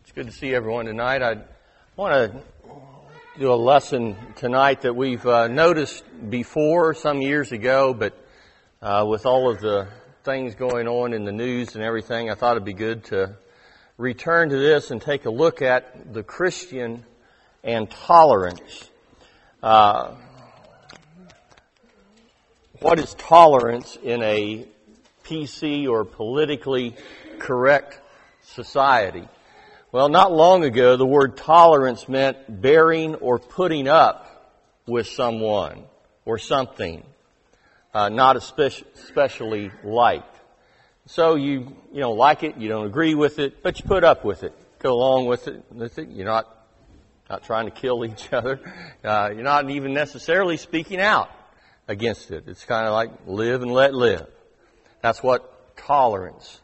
It's good to see everyone tonight. I want to do a lesson tonight that we've noticed before some years ago, but with all of the things going on in the news and everything, I thought it'd be good to return to this and take a look at the Christian and tolerance. What is tolerance in a PC or politically correct society? Well, not long ago, the word tolerance meant bearing or putting up with someone or something not especially liked. So you don't like it, you don't agree with it, but you put up with it, go along with it. You're not trying to kill each other. You're not even necessarily speaking out against it. It's kind of like live and let live. That's what tolerance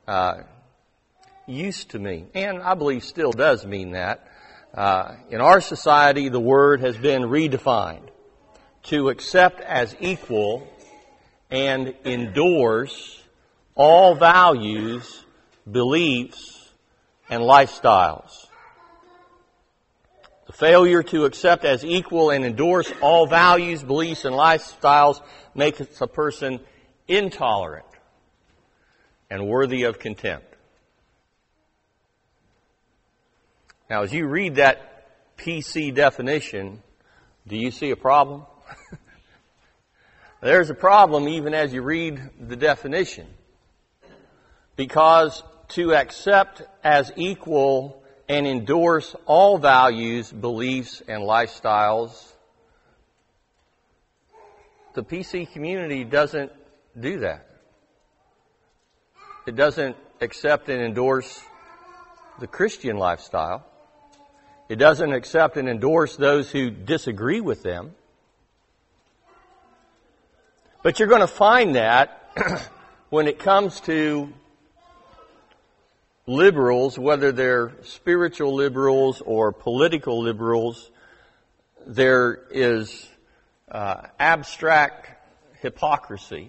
used to mean, and I believe still does mean that. In our society, the word has been redefined to accept as equal and endorse all values, beliefs, and lifestyles. The failure to accept as equal and endorse all values, beliefs, and lifestyles makes a person intolerant and worthy of contempt. Now, as you read that PC definition, do you see a problem? There's a problem even as you read the definition. Because to accept as equal and endorse all values, beliefs, and lifestyles, the PC community doesn't do that. It doesn't accept and endorse the Christian lifestyle. It doesn't accept and endorse those who disagree with them. But you're going to find that when it comes to liberals, whether they're spiritual liberals or political liberals, there is abstract hypocrisy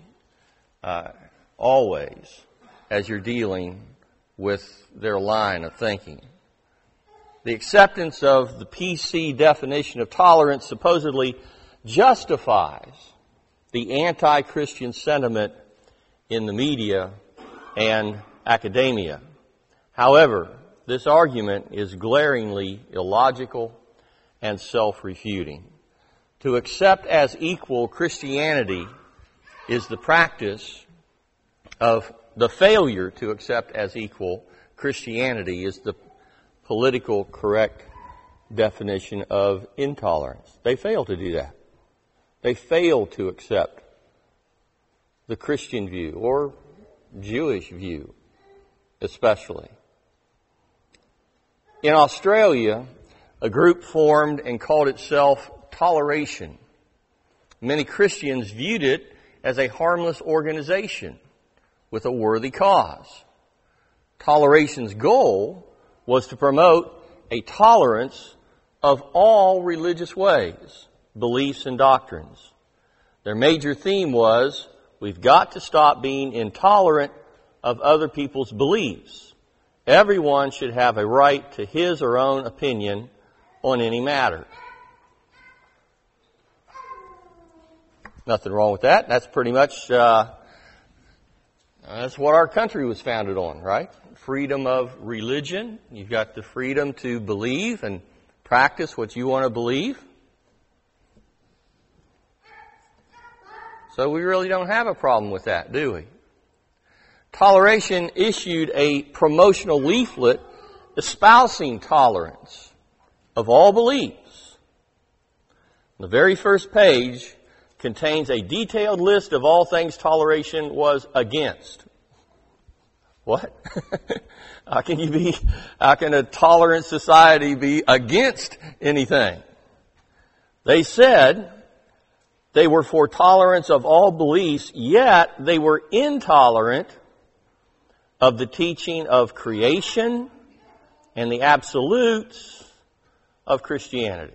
always as you're dealing with their line of thinking. The acceptance of the PC definition of tolerance supposedly justifies the anti-Christian sentiment in the media and academia. However, this argument is glaringly illogical and self-refuting. To accept as equal Christianity is the practice of the failure to accept as equal Christianity is the political correct definition of intolerance. They fail to do that. They fail to accept the Christian view or Jewish view, especially. In Australia, a group formed and called itself Toleration. Many Christians viewed it as a harmless organization with a worthy cause. Toleration's goal was to promote a tolerance of all religious ways, beliefs, and doctrines. Their major theme was, we've got to stop being intolerant of other people's beliefs. Everyone should have a right to his or own opinion on any matter. Nothing wrong with that. That's pretty much, that's what our country was founded on, right? Freedom of religion. You've got the freedom to believe and practice what you want to believe. So we really don't have a problem with that, do we? Toleration issued a promotional leaflet espousing tolerance of all beliefs. The very first page contains a detailed list of all things Toleration was against. What? How can a tolerant society be against anything? They said they were for tolerance of all beliefs, yet they were intolerant of the teaching of creation and the absolutes of Christianity.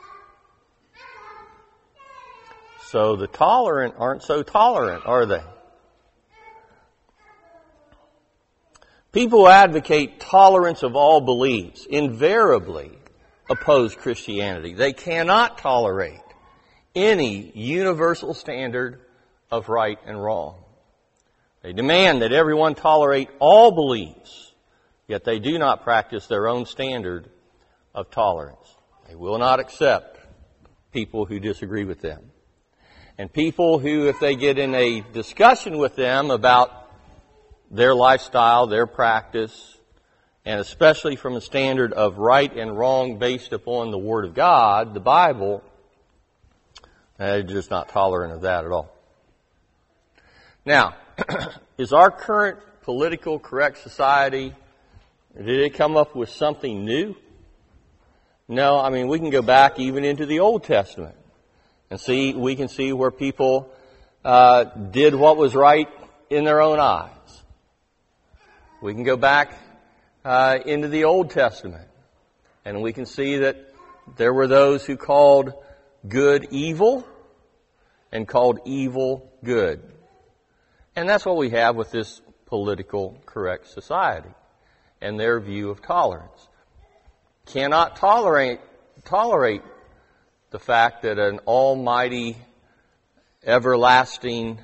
So the tolerant aren't so tolerant, are they? People who advocate tolerance of all beliefs invariably oppose Christianity. They cannot tolerate any universal standard of right and wrong. They demand that everyone tolerate all beliefs, yet they do not practice their own standard of tolerance. They will not accept people who disagree with them. And people who, if they get in a discussion with them about their lifestyle, their practice, and especially from a standard of right and wrong based upon the Word of God, the Bible, they're just not tolerant of that at all. Now, is our current political correct society, did it come up with something new? No, I mean, we can go back even into the Old Testament and we can see where people did what was right in their own eyes. We can go back into the Old Testament and we can see that there were those who called good evil and called evil good. And that's what we have with this political correct society and their view of tolerance. Cannot tolerate the fact that an almighty, everlasting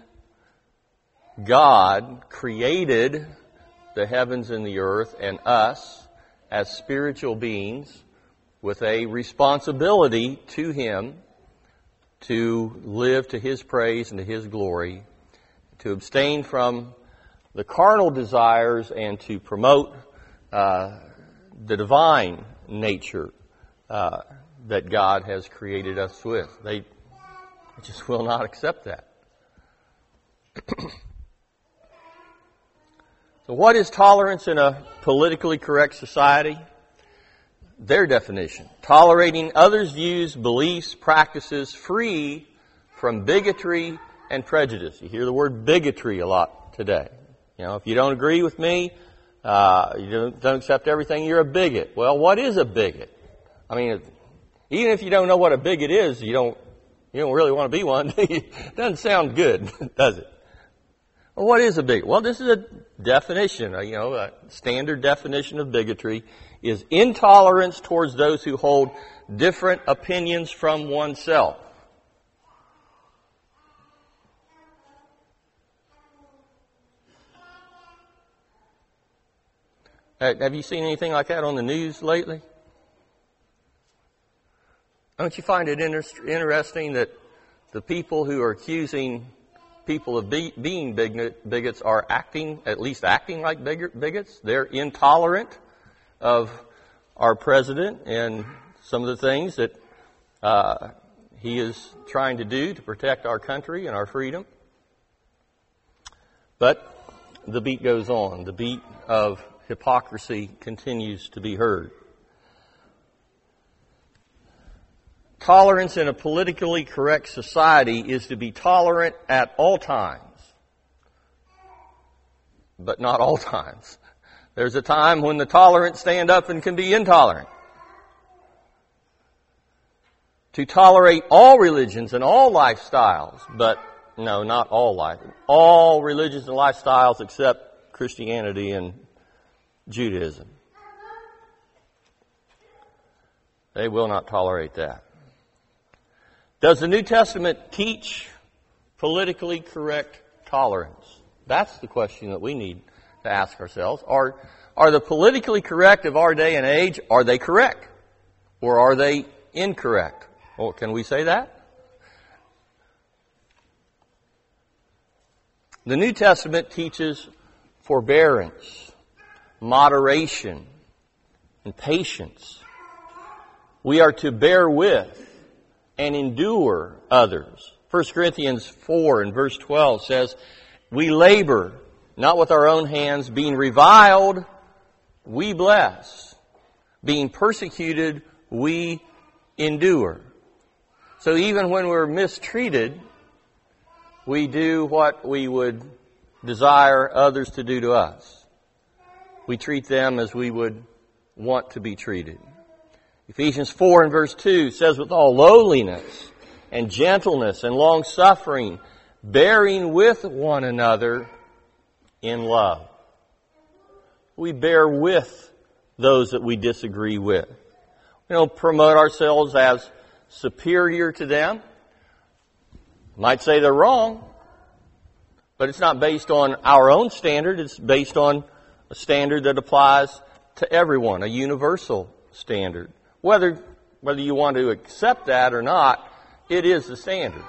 God created the heavens and the earth and us as spiritual beings with a responsibility to Him to live to His praise and to His glory, to abstain from the carnal desires and to promote the divine nature that God has created us with. They just will not accept that. So what is tolerance in a politically correct society? Their definition: tolerating others' views, beliefs, practices free from bigotry and prejudice. You hear the word bigotry a lot today. You know, if you don't agree with me, you don't accept everything, you're a bigot. Well, what is a bigot? I mean, even if you don't know what a bigot is, you don't really want to be one. It doesn't sound good, does it? Well, what is a bigot? Well, this is a definition, a standard definition of bigotry is intolerance towards those who hold different opinions from oneself. Have you seen anything like that on the news lately? Don't you find it interesting that the people who are accusing people of being bigots are acting like bigots? They're intolerant of our president and some of the things that he is trying to do to protect our country and our freedom. But the beat goes on. The beat of hypocrisy continues to be heard. Tolerance in a politically correct society is to be tolerant at all times, but not all times. There's a time when the tolerant stand up and can be intolerant. To tolerate all religions and all lifestyles, but no, not all all religions and lifestyles except Christianity and Judaism. They will not tolerate that. Does the New Testament teach politically correct tolerance? That's the question that we need to ask ourselves. Are the politically correct of our day and age, are they correct? Or are they incorrect? Well, can we say that? The New Testament teaches forbearance, moderation, and patience. We are to bear with and endure others. 1 Corinthians 4 and verse 12 says, we labor, not with our own hands, being reviled, we bless. Being persecuted, we endure. So even when we're mistreated, we do what we would desire others to do to us. We treat them as we would want to be treated. Ephesians 4 and verse 2 says, with all lowliness and gentleness and long-suffering, bearing with one another in love. We bear with those that we disagree with. We don't promote ourselves as superior to them. Might say they're wrong, but it's not based on our own standard. It's based on a standard that applies to everyone, a universal standard. Whether you want to accept that or not, it is the standard.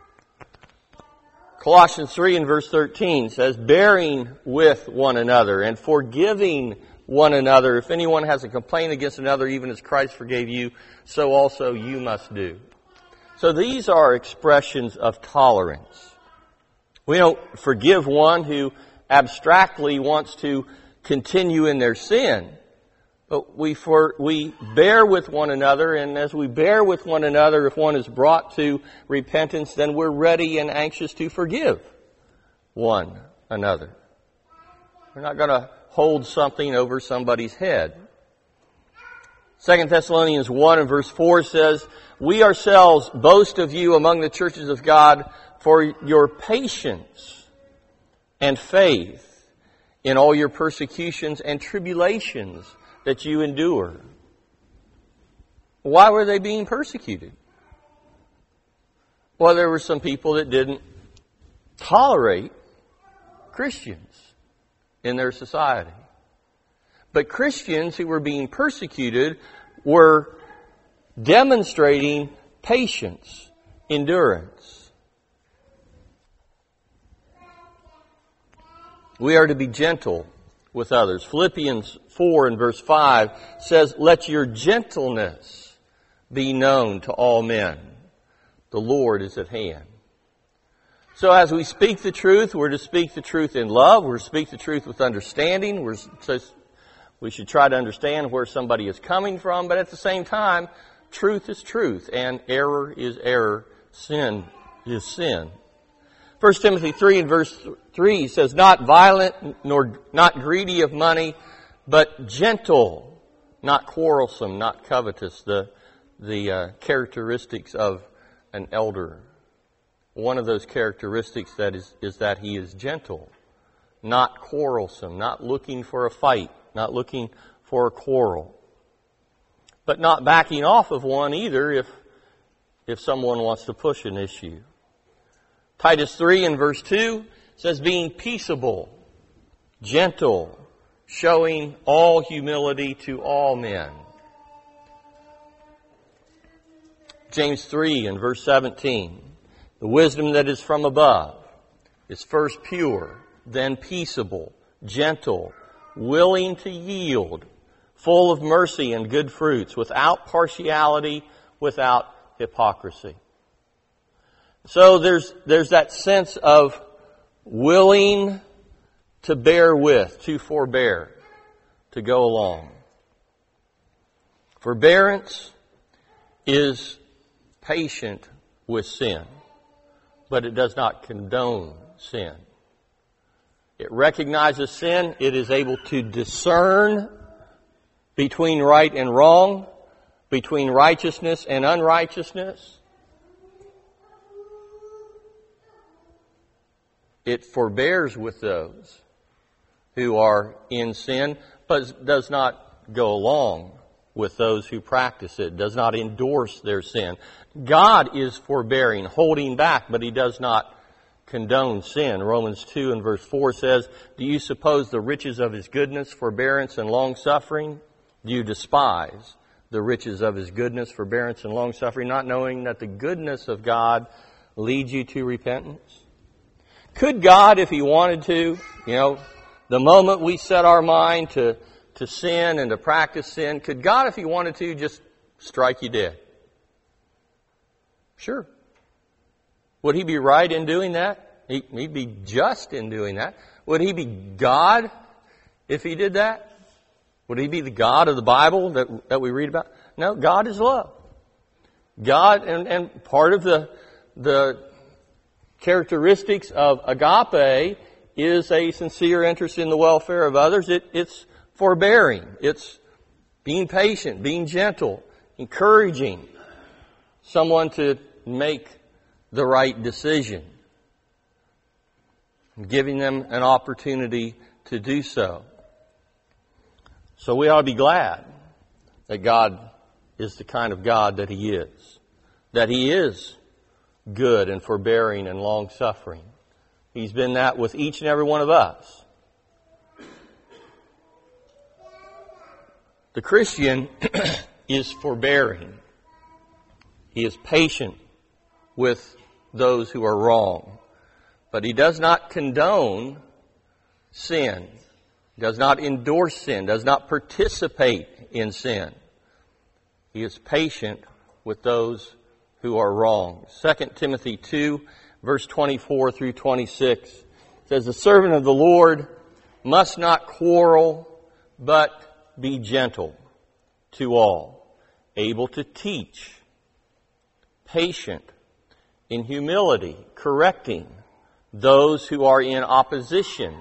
Colossians 3 and verse 13 says, bearing with one another and forgiving one another. If anyone has a complaint against another, even as Christ forgave you, so also you must do. So these are expressions of tolerance. We don't forgive one who abstractly wants to continue in their sin. But we bear with one another, and as we bear with one another, if one is brought to repentance, then we're ready and anxious to forgive one another. We're not going to hold something over somebody's head. 2 Thessalonians 1 and verse 4 says, we ourselves boast of you among the churches of God for your patience and faith in all your persecutions and tribulations that you endure. Why were they being persecuted? Well, there were some people that didn't tolerate Christians in their society. But Christians who were being persecuted were demonstrating patience, endurance. We are to be gentle with others. Philippians 4 and verse 5 says, let your gentleness be known to all men. The Lord is at hand. So as we speak the truth, we're to speak the truth in love. We're to speak the truth with understanding. We should try to understand where somebody is coming from, but at the same time, truth is truth, and error is error. Sin is sin. 1 Timothy 3 and verse 3 says, not violent nor not greedy of money, but gentle, not quarrelsome, not covetous. The characteristics of an elder. One of those characteristics is that he is gentle, not quarrelsome, not looking for a fight, not looking for a quarrel, but not backing off of one either if someone wants to push an issue. Titus 3 and verse 2 says, being peaceable, gentle, showing all humility to all men. James 3 and verse 17, the wisdom that is from above is first pure, then peaceable, gentle, willing to yield, full of mercy and good fruits, without partiality, without hypocrisy. So there's that sense of willing to bear with, to forbear, to go along. Forbearance is patient with sin, but it does not condone sin. It recognizes sin. It is able to discern between right and wrong, between righteousness and unrighteousness. It forbears with those who are in sin, but does not go along with those who practice it, does not endorse their sin. God is forbearing, holding back, but He does not condone sin. Romans 2 and verse 4 says, do you suppose the riches of His goodness, forbearance, and long-suffering? Do you despise the riches of His goodness, forbearance, and long-suffering, not knowing that the goodness of God leads you to repentance? Could God, if He wanted to, the moment we set our mind to sin and to practice sin, could God, if He wanted to, just strike you dead? Sure. Would He be right in doing that? He'd be just in doing that. Would He be God if He did that? Would He be the God of the Bible that we read about? No, God is love. God, and part of the characteristics of agape is a sincere interest in the welfare of others. It's forbearing. It's being patient, being gentle, encouraging someone to make the right decision, giving them an opportunity to do so. So we ought to be glad that God is the kind of God that He is. That He is good and forbearing and long-suffering. He's been that with each and every one of us. The Christian is forbearing. He is patient with those who are wrong. But he does not condone sin, does not endorse sin, does not participate in sin. He is patient with those who are wrong. 2 Timothy 2, verse 24 through 26 says, "The servant of the Lord must not quarrel, but be gentle to all, able to teach, patient, in humility, correcting those who are in opposition."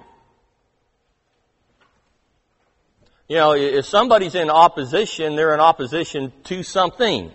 You know, if somebody's in opposition, they're in opposition to something.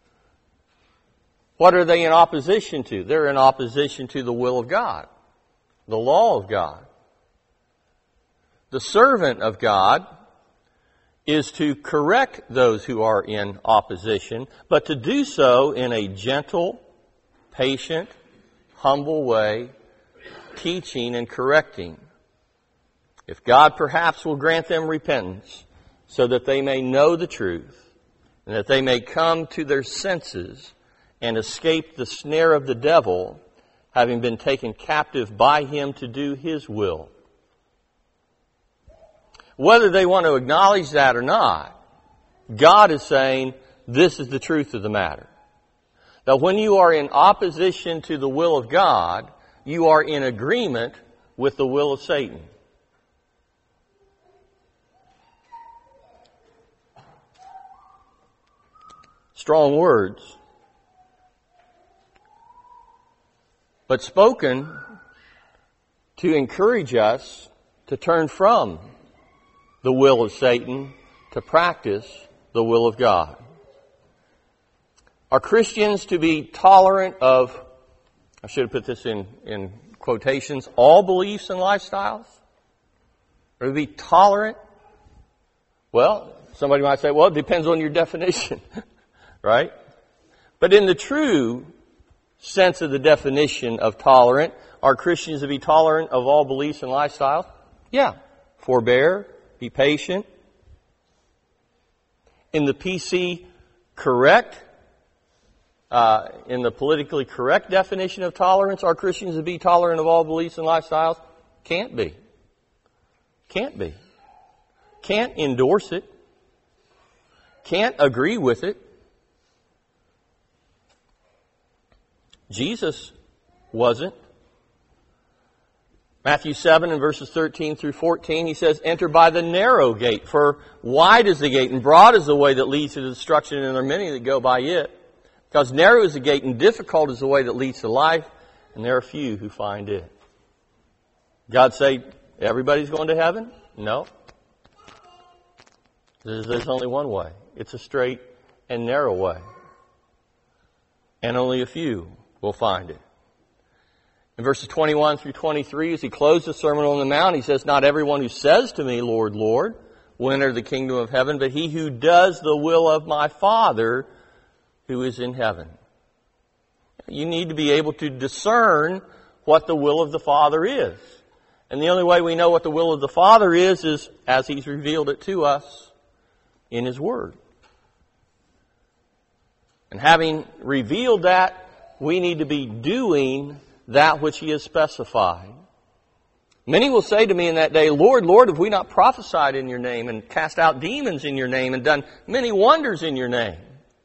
What are they in opposition to? They're in opposition to the will of God, the law of God. The servant of God is to correct those who are in opposition, but to do so in a gentle, patient, humble way, teaching and correcting. If God perhaps will grant them repentance so that they may know the truth and that they may come to their senses and escape the snare of the devil, having been taken captive by him to do his will. Whether they want to acknowledge that or not, God is saying this is the truth of the matter. That when you are in opposition to the will of God, you are in agreement with the will of Satan. Strong words, but spoken to encourage us to turn from the will of Satan to practice the will of God. Are Christians to be tolerant of, I should have put this in quotations, all beliefs and lifestyles? Or to be tolerant? Well, somebody might say, well, it depends on your definition, right? But in the true sense of the definition of tolerant, are Christians to be tolerant of all beliefs and lifestyles? Yeah. Forbear, be patient. In the PC correct, in the politically correct definition of tolerance, are Christians to be tolerant of all beliefs and lifestyles? Can't be. Can't be. Can't endorse it. Can't agree with it. Jesus wasn't. Matthew 7 and verses 13 through 14, he says, "Enter by the narrow gate, for wide is the gate and broad is the way that leads to destruction, and there are many that go by it. Because narrow is the gate and difficult is the way that leads to life, and there are few who find it." God say, everybody's going to heaven? No. There's only one way. It's a straight and narrow way. And only a few will find it. In verses 21 through 23, as he closed the Sermon on the Mount, he says, "Not everyone who says to me, 'Lord, Lord,' will enter the kingdom of heaven, but he who does the will of my Father who is in heaven." You need to be able to discern what the will of the Father is. And the only way we know what the will of the Father is as He's revealed it to us in His Word. And having revealed that, we need to be doing that which He has specified. Many will say to me in that day, "Lord, Lord, have we not prophesied in your name and cast out demons in your name and done many wonders in your name?"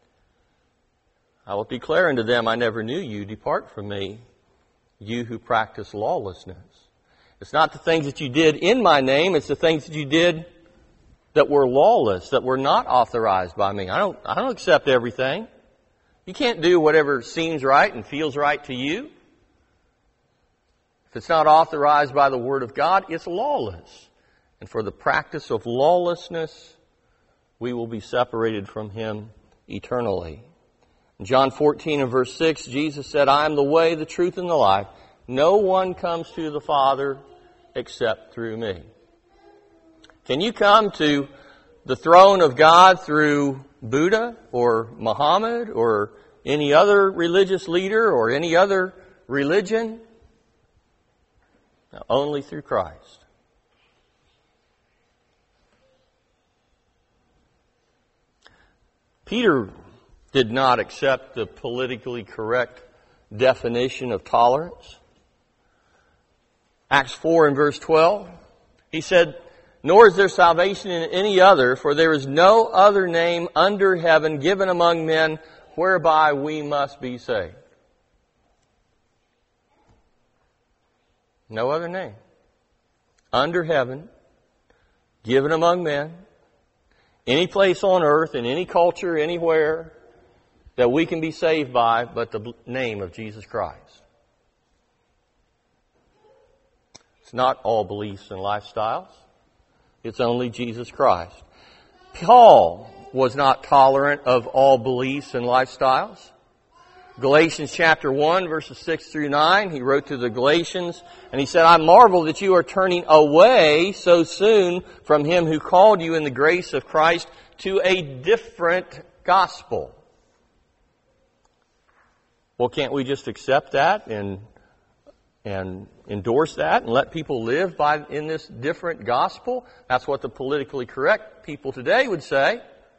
I will declare unto them, "I never knew you. Depart from me, you who practice lawlessness." It's not the things that you did in my name, it's the things that you did that were lawless, that were not authorized by me. I don't accept everything. You can't do whatever seems right and feels right to you. If it's not authorized by the Word of God, it's lawless. And for the practice of lawlessness, we will be separated from Him eternally. In John 14 and verse 6, Jesus said, "I am the way, the truth, and the life. No one comes to the Father except through me." Can you come to the throne of God through Buddha or Muhammad or any other religious leader or any other religion? No, only through Christ. Peter did not accept the politically correct definition of tolerance. Acts 4 and verse 12, he said, "Nor is there salvation in any other, for there is no other name under heaven given among men whereby we must be saved." No other name under heaven given among men, any place on earth, in any culture, anywhere, that we can be saved by but the name of Jesus Christ. It's not all beliefs and lifestyles. It's only Jesus Christ. Paul was not tolerant of all beliefs and lifestyles. Galatians chapter 1, verses 6 through 9, he wrote to the Galatians, and he said, "I marvel that you are turning away so soon from him who called you in the grace of Christ to a different gospel." Well, can't we just accept that and endorse that and let people live in this different gospel? That's what the politically correct people today would say.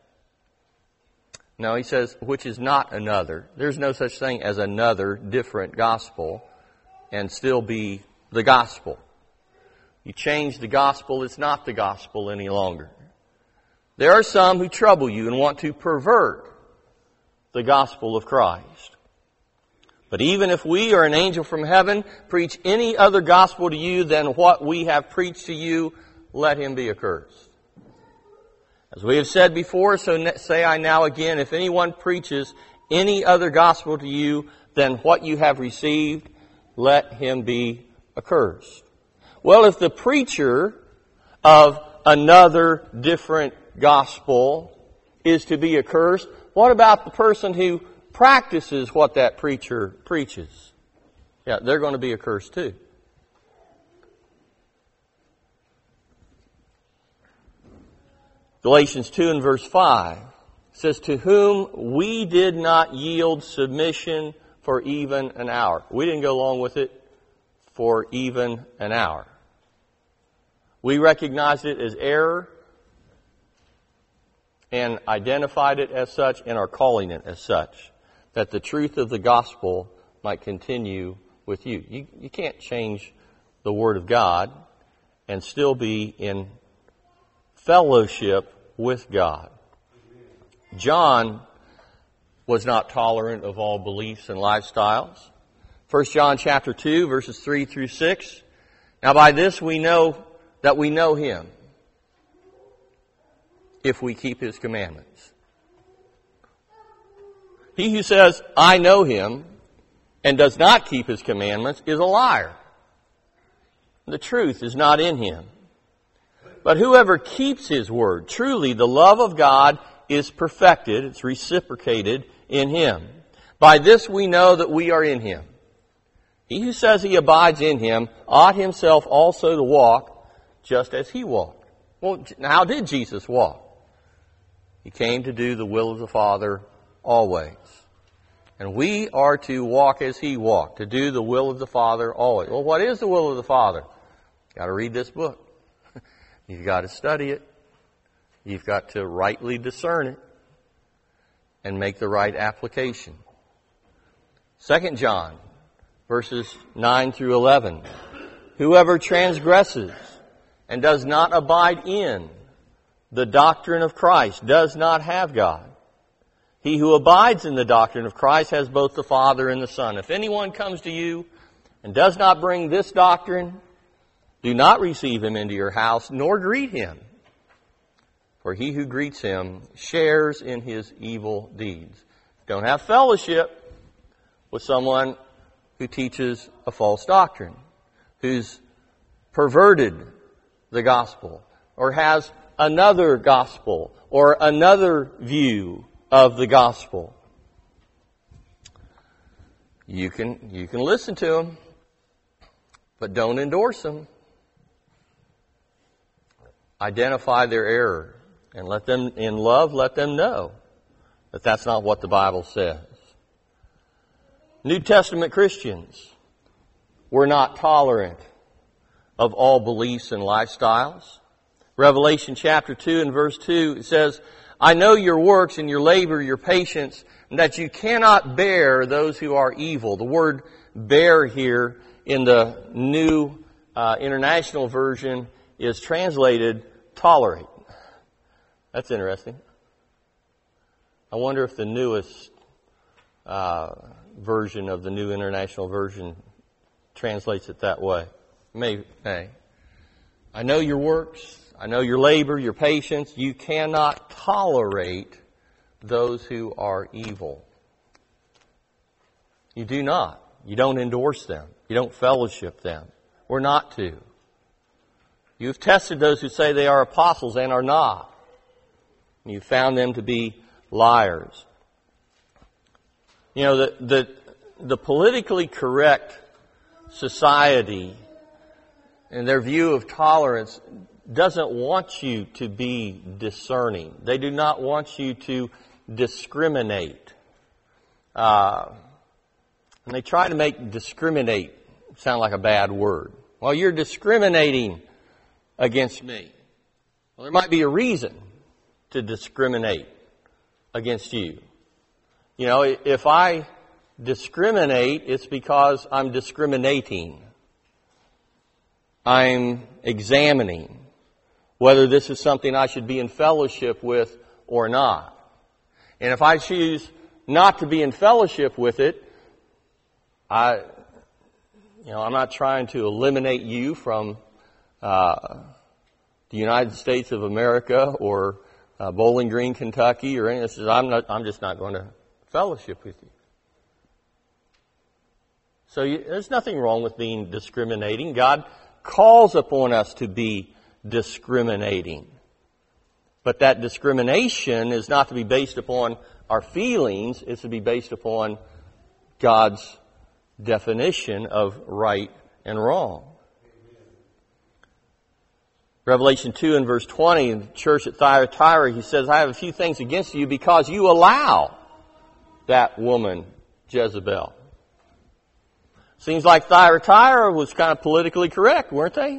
No, he says, which is not another. There's no such thing as another different gospel and still be the gospel. You change the gospel, it's not the gospel any longer. There are some who trouble you and want to pervert the gospel of Christ. But even if we or an angel from heaven preach any other gospel to you than what we have preached to you, let him be accursed. As we have said before, so say I now again, if anyone preaches any other gospel to you than what you have received, let him be accursed. Well, if the preacher of another different gospel is to be accursed, what about the person who practices what that preacher preaches? Yeah, they're going to be accursed too. Galatians 2 and verse 5 says, "To whom we did not yield submission for even an hour." We didn't go along with it for even an hour. We recognized it as error and identified it as such and are calling it as such, that the truth of the gospel might continue with you. You can't change the Word of God and still be in fellowship with God. John was not tolerant of all beliefs and lifestyles. 1 John chapter 2, verses 3 through 6. "Now by this we know that we know him, if we keep his commandments. He who says, 'I know him,' and does not keep his commandments is a liar. The truth is not in him. But whoever keeps his word, truly the love of God is perfected," it's reciprocated, "in him. By this we know that we are in him. He who says he abides in him ought himself also to walk just as he walked." Well, how did Jesus walk? He came to do the will of the Father always. And we are to walk as he walked, to do the will of the Father always. Well, what is the will of the Father? Got to read this book. You've got to study it. You've got to rightly discern it and make the right application. 2 John, verses 9 through 11. "Whoever transgresses and does not abide in the doctrine of Christ does not have God. He who abides in the doctrine of Christ has both the Father and the Son. If anyone comes to you and does not bring this doctrine, do not receive him into your house, nor greet him. For he who greets him shares in his evil deeds." Don't have fellowship with someone who teaches a false doctrine, who's perverted the gospel, or has another gospel, or another view of the gospel. You can listen to them, but don't endorse them. Identify their error. And let them, in love, let them know that that's not what the Bible says. New Testament Christians were not tolerant of all beliefs and lifestyles. Revelation chapter 2 and verse 2, it says, I know your works and your labor, your patience, and that you cannot bear those who are evil. The word bear here in the New International Version is translated tolerate. That's interesting. I wonder if the newest version of the New International Version translates it that way. Maybe. I know your works. I know your labor, your patience. You cannot tolerate those who are evil. You do not. You don't endorse them. You don't fellowship them. We're not to. You've tested those who say they are apostles and are not. You found them to be liars. You know, the politically correct society and their view of tolerance doesn't want you to be discerning. They do not want you to discriminate. And they try to make discriminate sound like a bad word. Well, you're discriminating against me. Well, there might be a reason to discriminate against you. You know, if I discriminate, it's because I'm discriminating. I'm examining whether this is something I should be in fellowship with or not. And if I choose not to be in fellowship with it, I'm not trying to eliminate you from the United States of America or Bowling Green, Kentucky, or anything. I'm just not going to fellowship with you. So there's nothing wrong with being discriminating. God calls upon us to be discriminating. But that discrimination is not to be based upon our feelings. It's to be based upon God's definition of right and wrong. Revelation 2 and verse 20, in the church at Thyatira, he says, I have a few things against you because you allow that woman, Jezebel. Seems like Thyatira was kind of politically correct, weren't they?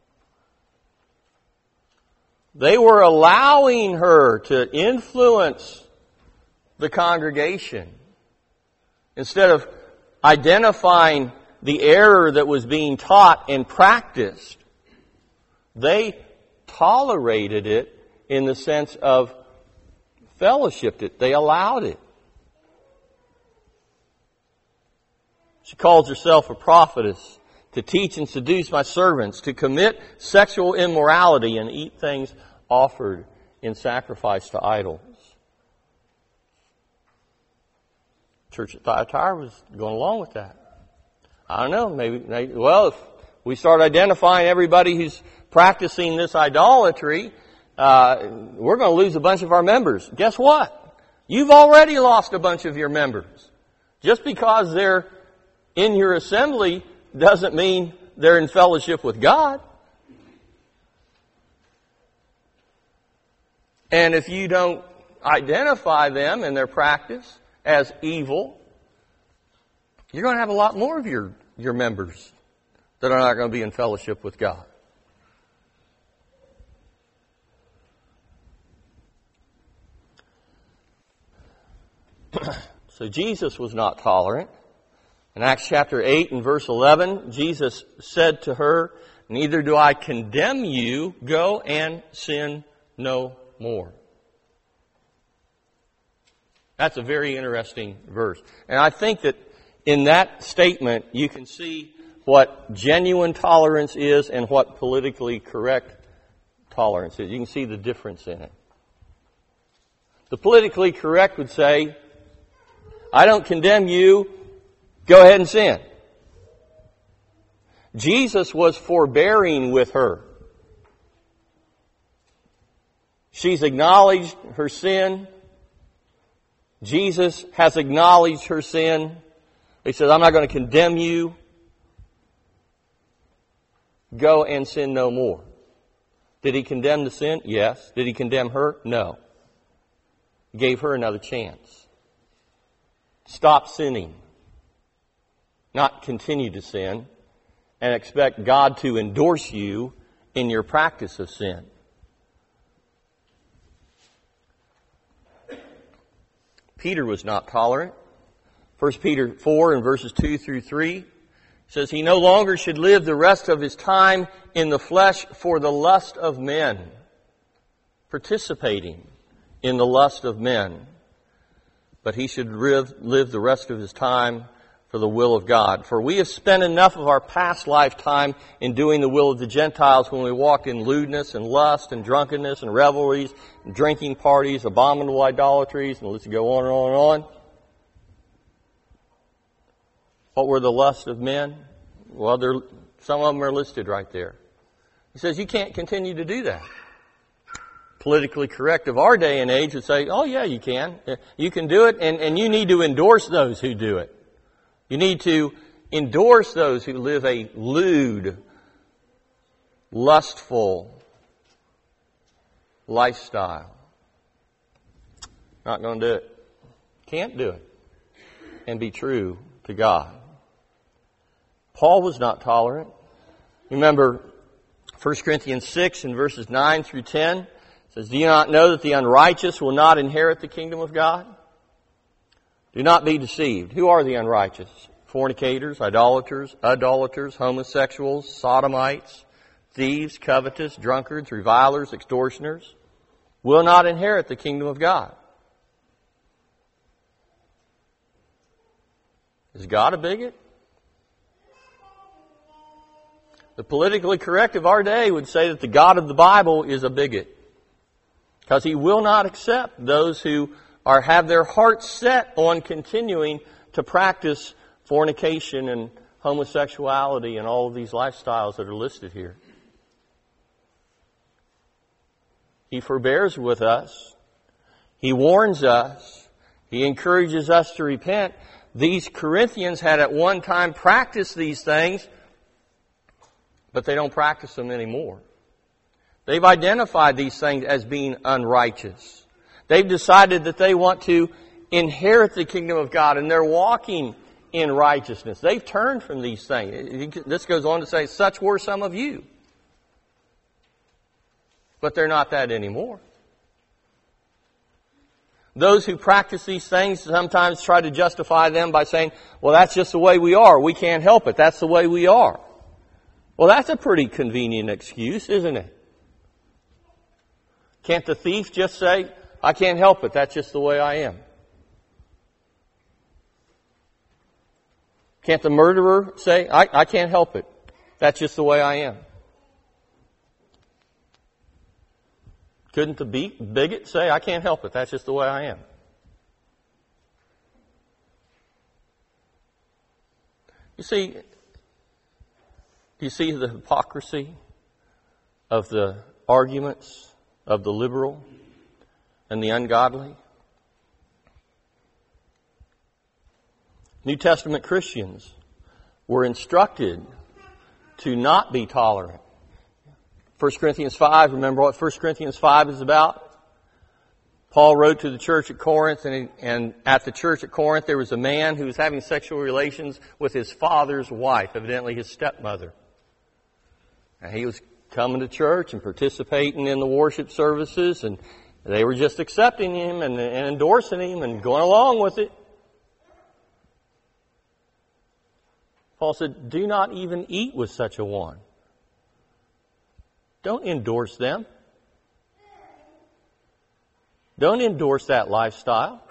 They were allowing her to influence the congregation. Instead of identifying the error that was being taught and practiced, they tolerated it in the sense of fellowshipped it. They allowed it. She calls herself a prophetess, to teach and seduce my servants, to commit sexual immorality and eat things offered in sacrifice to idols. Church at Thyatira was going along with that. I don't know, maybe if we start identifying everybody who's practicing this idolatry, we're going to lose a bunch of our members. Guess what? You've already lost a bunch of your members. Just because they're in your assembly doesn't mean they're in fellowship with God. And if you don't identify them and their practice as evil, you're going to have a lot more of your members that are not going to be in fellowship with God. So Jesus was not tolerant. In Acts chapter 8 and verse 11, Jesus said to her, neither do I condemn you, go and sin no more. That's a very interesting verse. And I think that in that statement you can see what genuine tolerance is and what politically correct tolerance is. You can see the difference in it. The politically correct would say, I don't condemn you, go ahead and sin. Jesus was forbearing with her. She's acknowledged her sin. Jesus has acknowledged her sin. He says, I'm not going to condemn you. Go and sin no more. Did he condemn the sin? Yes. Did he condemn her? No. He gave her another chance. Stop sinning. Not continue to sin and expect God to endorse you in your practice of sin. Peter was not tolerant. 1 Peter 4 and verses 2 through 3 says, he no longer should live the rest of his time in the flesh for the lust of men, participating in the lust of men, but he should live the rest of his time for the will of God. For we have spent enough of our past lifetime in doing the will of the Gentiles when we walked in lewdness and lust and drunkenness and revelries and drinking parties, abominable idolatries, and let's go on and on and on. What were the lusts of men? Well, some of them are listed right there. He says you can't continue to do that. Politically correct of our day and age would say, oh yeah, you can. You can do it, and you need to endorse those who do it. You need to endorse those who live a lewd, lustful lifestyle. Not going to do it. Can't do it. And be true to God. Paul was not tolerant. Remember 1 Corinthians 6 and verses 9 through 10 says, do you not know that the unrighteous will not inherit the kingdom of God? Do not be deceived. Who are the unrighteous? Fornicators, idolaters, homosexuals, sodomites, thieves, covetous, drunkards, revilers, extortioners, will not inherit the kingdom of God. Is God a bigot? The politically correct of our day would say that the God of the Bible is a bigot, because He will not accept those who have their hearts set on continuing to practice fornication and homosexuality and all of these lifestyles that are listed here. He forbears with us. He warns us. He encourages us to repent. These Corinthians had at one time practiced these things, but they don't practice them anymore. They've identified these things as being unrighteous. They've decided that they want to inherit the kingdom of God, and they're walking in righteousness. They've turned from these things. This goes on to say, such were some of you. But they're not that anymore. Those who practice these things sometimes try to justify them by saying, well, that's just the way we are. We can't help it. That's the way we are. Well, that's a pretty convenient excuse, isn't it? Can't the thief just say, I can't help it. That's just the way I am? Can't the murderer say, I can't help it. That's just the way I am? Couldn't the bigot say, I can't help it. That's just the way I am? You see, do you see the hypocrisy of the arguments of the liberal and the ungodly? New Testament Christians were instructed to not be tolerant. 1 Corinthians 5, remember what 1 Corinthians 5 is about? Paul wrote to the church at Corinth, and at the church at Corinth there was a man who was having sexual relations with his father's wife, evidently his stepmother. And he was coming to church and participating in the worship services, and they were just accepting him and endorsing him and going along with it. Paul said, do not even eat with such a one. Don't endorse them. Don't endorse that lifestyle.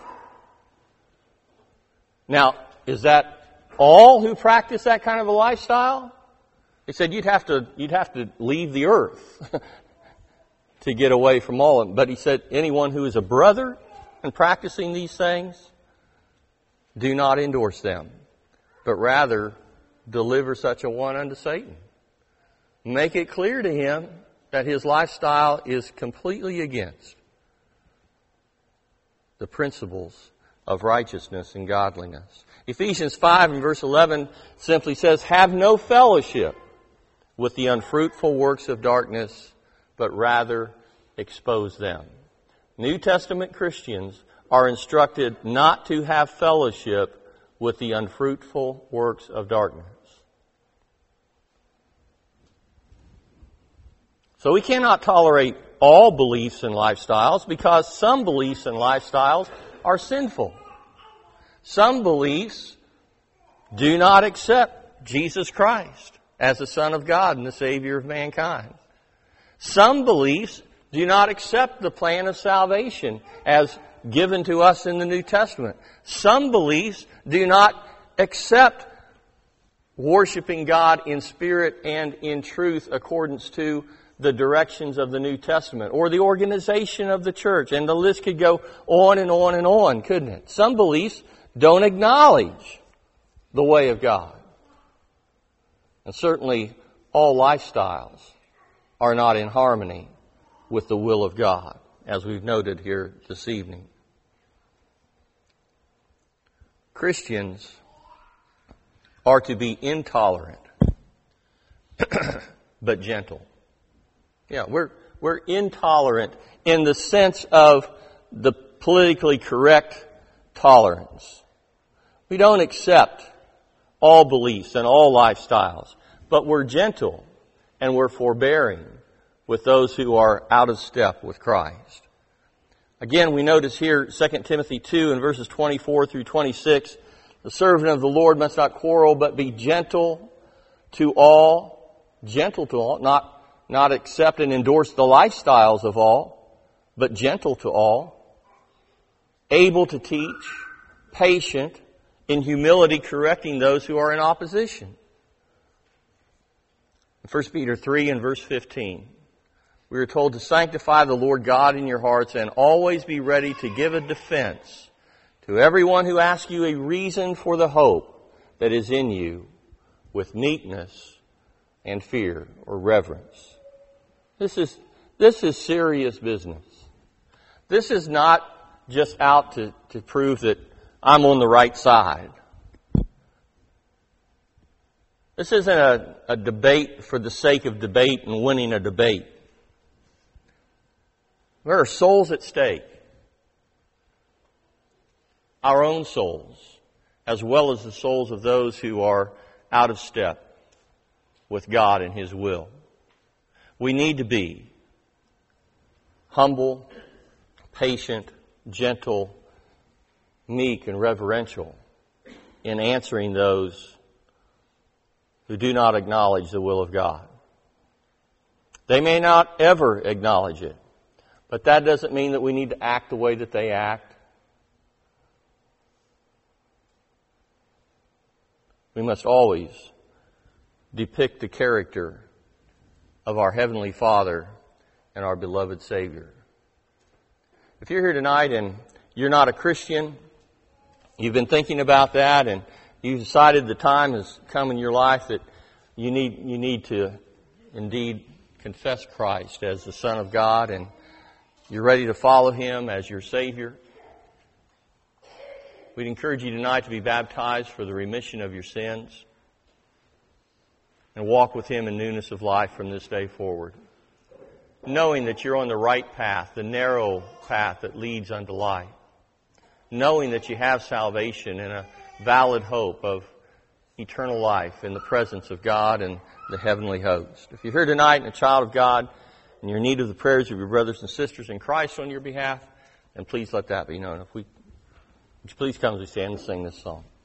Now, is that all who practice that kind of a lifestyle? He said you'd have to leave the earth to get away from all of them. But he said anyone who is a brother and practicing these things, do not endorse them, but rather deliver such a one unto Satan. Make it clear to him that his lifestyle is completely against the principles of righteousness and godliness. Ephesians 5 and verse 11 simply says, have no fellowship with the unfruitful works of darkness, but rather expose them. New Testament Christians are instructed not to have fellowship with the unfruitful works of darkness. So we cannot tolerate all beliefs and lifestyles because some beliefs and lifestyles are sinful. Some beliefs do not accept Jesus Christ as the Son of God and the Savior of mankind. Some beliefs do not accept the plan of salvation as given to us in the New Testament. Some beliefs do not accept worshiping God in spirit and in truth accordance to the directions of the New Testament or the organization of the church. And the list could go on and on and on, couldn't it? Some beliefs don't acknowledge the way of God. And certainly all lifestyles are not in harmony with the will of God, as we've noted here this evening. Christians are to be intolerant, but gentle. Yeah, we're intolerant in the sense of the politically correct tolerance. We don't accept all beliefs and all lifestyles, but we're gentle and we're forbearing with those who are out of step with Christ. Again, we notice here 2 Timothy 2 and verses 24 through 26, the servant of the Lord must not quarrel, but be gentle to all, not accept and endorse the lifestyles of all, but gentle to all, able to teach, patient, in humility correcting those who are in opposition. 1 Peter 3 and verse 15, we are told to sanctify the Lord God in your hearts and always be ready to give a defense to everyone who asks you a reason for the hope that is in you with meekness and fear or reverence. This is serious business. This is not just out to prove that I'm on the right side. This isn't a debate for the sake of debate and winning a debate. There are souls at stake. Our own souls, as well as the souls of those who are out of step with God and His will. We need to be humble, patient, gentle, meek, and reverential in answering those who do not acknowledge the will of God. They may not ever acknowledge it, but that doesn't mean that we need to act the way that they act. We must always depict the character of our Heavenly Father and our beloved Savior. If you're here tonight and you're not a Christian, you've been thinking about that and you've decided the time has come in your life that you need to indeed confess Christ as the Son of God and you're ready to follow Him as your Savior, we'd encourage you tonight to be baptized for the remission of your sins and walk with Him in newness of life from this day forward, knowing that you're on the right path, the narrow path that leads unto life, knowing that you have salvation and a valid hope of eternal life in the presence of God and the heavenly host. If you're here tonight and a child of God and you're in need of the prayers of your brothers and sisters in Christ on your behalf, then please let that be known. Would you please come as we stand and sing this song.